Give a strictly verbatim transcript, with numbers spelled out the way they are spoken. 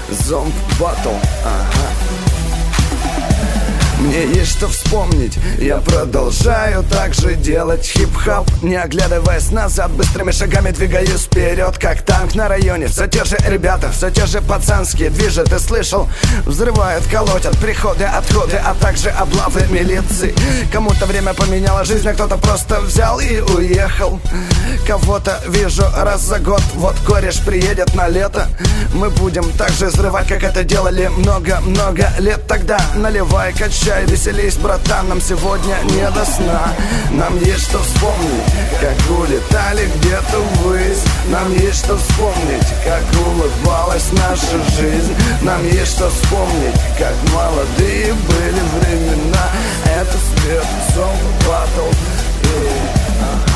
Зомб батл, ага. Мне есть что вспомнить, я продолжаю так же делать хип-хоп, не оглядываясь назад, быстрыми шагами двигаюсь вперед, как танк на районе. Все те же ребята, все те же пацанские движи, ты слышал? Взрывают, колотят, приходы, отходы, а также облавы милиции. Кому-то время поменяло жизнь, а кто-то просто взял и уехал. Кого-то вижу раз за год, вот кореш приедет на лето. Мы будем так же взрывать, как это делали много-много лет. Тогда наливай, качай, веселись, братан, нам сегодня не до сна. Нам есть что вспомнить, как улетали где-то ввысь. Нам есть что вспомнить, как улыбалась наша жизнь. Нам есть что вспомнить, как молодые были времена. Это свет, зомб батл.